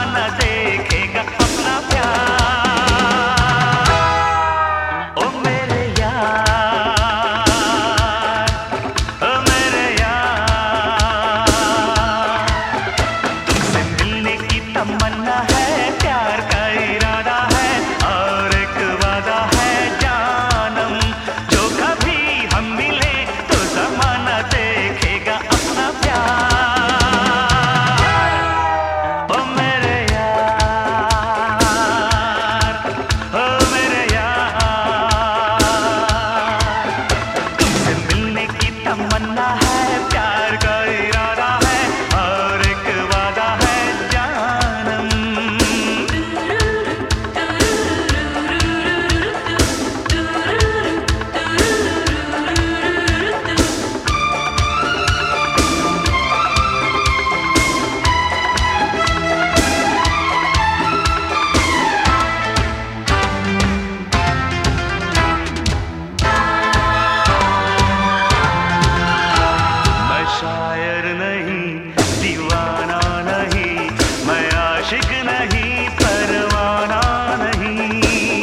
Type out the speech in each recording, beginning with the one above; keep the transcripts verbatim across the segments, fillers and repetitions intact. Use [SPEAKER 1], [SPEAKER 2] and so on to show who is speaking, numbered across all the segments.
[SPEAKER 1] जमाना देखेगा अपना प्यार। ओ मेरे यार, ओ मेरे यार, तुमसे मिलने की तमन्ना है, प्यार का इरादा है और एक वादा है जानम, जो कभी हम मिले तो जमाना देखेगा अपना प्यार। शायर नहीं, दीवाना नहीं, मैं आशिक नहीं, परवाना नहीं।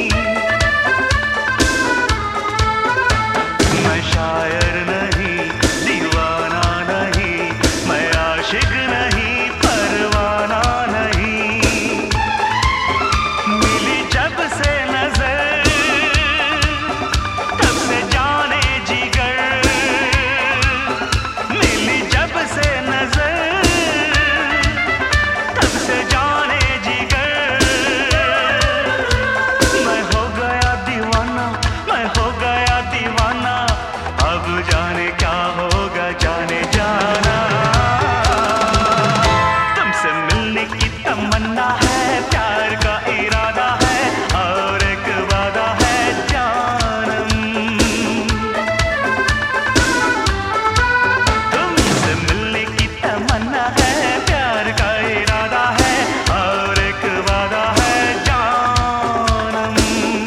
[SPEAKER 1] मैं शायर नहीं, दीवाना नहीं, मैं आशिक नहीं, परवाना नहीं। मिली जब से नजर तब से जाने जिगर, जब से नजर तब से जाने जिगर। मैं हो गया दीवाना, मैं हो गया दीवाना, अब जाने क्या होगा जाने जाना। तुमसे मिलने की तमन्ना है, प्यार का इरादा है और एक वादा है जानम। तमन्ना है, प्यार का इरादा है और एक वादा है जानम।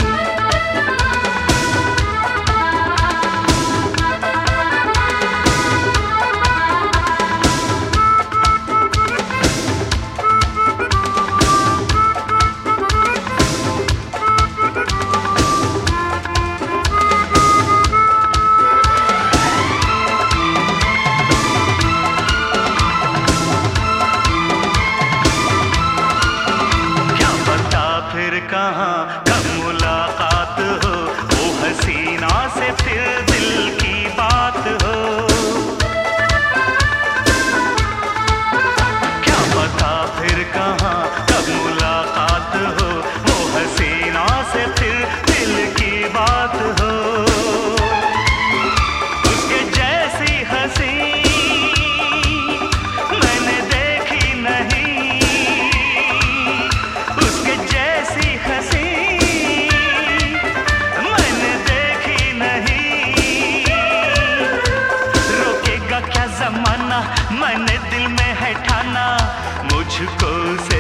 [SPEAKER 1] फिर कहाँ कब मुलाकात हो, वो हसीना से फिर दिल की बात हो। क्या पता फिर कहाँ कब मुलाकात हो, वो हसीना से फिर दिल की बात हो। उसके जैसी हंसी मैंने देखी नहीं, उसके जैसी हंसी मैंने देखी नहीं। रोकेगा क्या जमाना, मैंने दिल में है ठाना, मुझको से